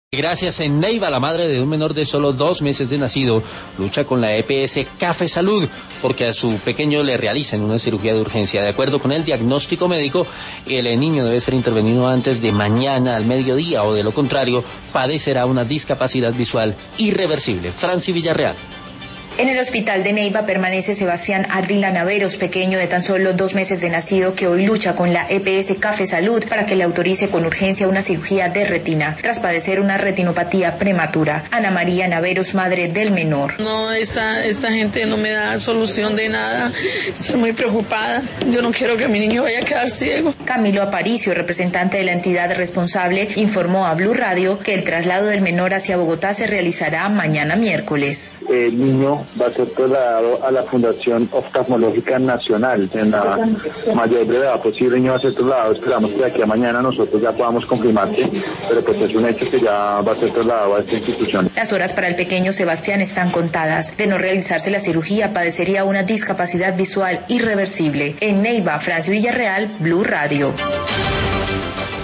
Gracias. En Neiva, la madre de un menor de solo 2 meses de nacido lucha con la EPS Café Salud porque a su pequeño le realizan una cirugía de urgencia. De acuerdo con el diagnóstico médico, el niño debe ser intervenido antes de mañana al mediodía o de lo contrario padecerá una discapacidad visual irreversible. Franci Villarreal. En el hospital de Neiva permanece Sebastián Ardila Naveros, pequeño de tan solo 2 meses de nacido, que hoy lucha con la EPS Café Salud para que le autorice con urgencia una cirugía de retina, tras padecer una retinopatía prematura. Ana María Naveros, madre del menor. No, esta gente no me da solución de nada. Estoy muy preocupada. Yo no quiero que mi niño vaya a quedar ciego. Camilo Aparicio, representante de la entidad responsable, informó a Blue Radio que el traslado del menor hacia Bogotá se realizará mañana miércoles. El niño va a ser trasladado a la Fundación Oftalmológica Nacional en la mayor brevedad posible. El niño va a ser trasladado, esperamos que de aquí a mañana nosotros ya podamos confirmarte, pero pues es un hecho que ya va a ser trasladado a esta institución. Las horas para el pequeño Sebastián están contadas. De no realizarse la cirugía, padecería una discapacidad visual irreversible. En Neiva, Franci Villarreal, Blue Radio.